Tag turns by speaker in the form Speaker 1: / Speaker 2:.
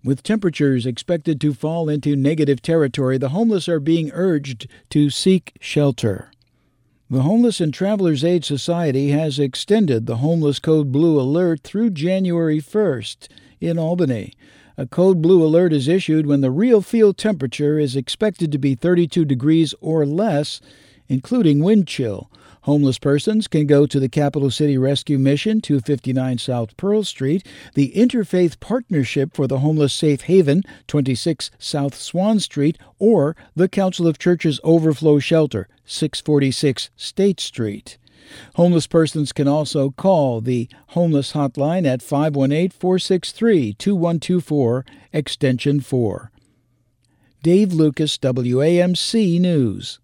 Speaker 1: With temperatures expected to fall into negative territory, the homeless are being urged to seek shelter. The Homeless and Travelers Aid Society has extended the Homeless Code Blue Alert through January 1st in Albany. A Code Blue Alert is issued when the real field temperature is expected to be 32 degrees or less, including wind chill. Homeless persons can go to the Capital City Rescue Mission, 259 South Pearl Street, the Interfaith Partnership for the Homeless Safe Haven, 26 South Swan Street, or the Council of Churches Overflow Shelter, 646 State Street. Homeless persons can also call the Homeless Hotline at 518-463-2124, extension 4. Dave Lucas, WAMC News.